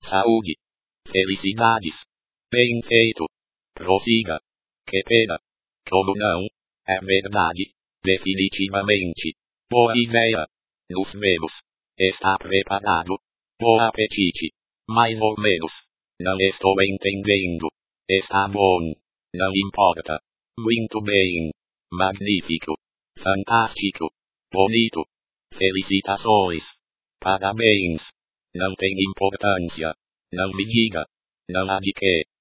saúde, felicidades. Bem feito. Prossiga. Que pena. Como não? É verdade. Definitivamente. Boa ideia. Nos vemos. Está preparado? Bom apetite. Mais ou menos. Não estou entendendo. Está bom. Não importa. Muito bem. Magnífico. Fantástico. Bonito. Felicitações. Parabéns. Não tem importância. Não me diga. Não há de quê.